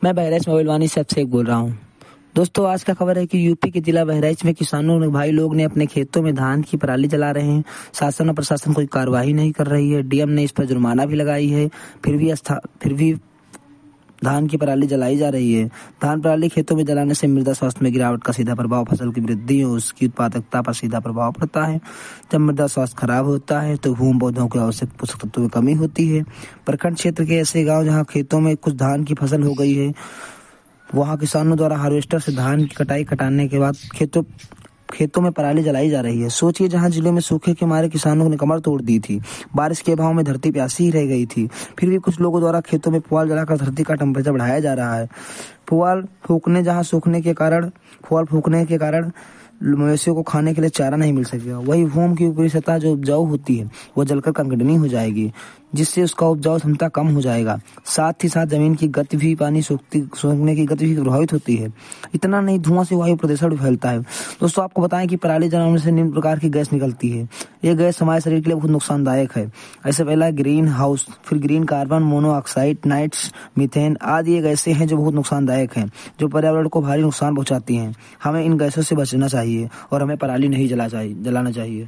मैं बहराइच मोबाइल वानी से अभिषेक बोल रहा हूँ। दोस्तों, आज का खबर है कि यूपी के जिला बहराइच में किसानों ने भाई लोग ने अपने खेतों में धान की पराली जला रहे हैं। शासन और प्रशासन कोई कार्रवाई नहीं कर रही है। डीएम ने इस पर जुर्माना भी लगाई है, फिर भी धान की पराली जलाई जा रही है। धान पराली खेतों में जलाने से मृदा स्वास्थ्य में गिरावट का सीधा प्रभाव फसल की वृद्धि और उसकी उत्पादकता पर सीधा प्रभाव पड़ता है। जब मृदा स्वास्थ्य खराब होता है तो भूमि पौधों के आवश्यक पोषक तत्वों में कमी होती है। प्रखंड क्षेत्र के ऐसे गांव जहां खेतों में कुछ धान की फसल हो गई है, वहां किसानों द्वारा हार्वेस्टर से धान की कटाई कराने के बाद खेतों में पराली जलाई जा रही है। सोचिए, जहां जिले में सूखे के मारे किसानों ने कमर तोड़ दी थी, बारिश के अभाव में धरती प्यासी ही रह गई थी, फिर भी कुछ लोगों द्वारा खेतों में पुआल जलाकर धरती का टेम्परेचर बढ़ाया जा रहा है। पुआल फूकने के कारण मवेशियों को खाने के लिए चारा नहीं मिल सकेगा। वही भूमि की ऊपरी सतह जो उपजाऊ होती है वह जलकर कंकड़नी हो जाएगी, जिससे उसका उपजाऊ क्षमता कम हो जाएगा। साथ ही साथ जमीन की गति भी, पानी सूखने की गति भी प्रभावित होती है। इतना नहीं, धुआं से वायु प्रदूषण भी फैलता है। दोस्तों, आपको बताएं कि पराली जलाने से निम्न प्रकार की गैस निकलती है। ये गैस हमारे शरीर के लिए बहुत नुकसानदायक है। ऐसे पहला ग्रीन हाउस, फिर ग्रीन कार्बन मोनोऑक्साइड, नाइट्स, मीथेन आदि ये गैसें हैं जो बहुत नुकसानदायक हैं, जो पर्यावरण को भारी नुकसान पहुंचाती हैं। हमें इन गैसों से बचना चाहिए और हमें पराली नहीं जलाना चाहिए।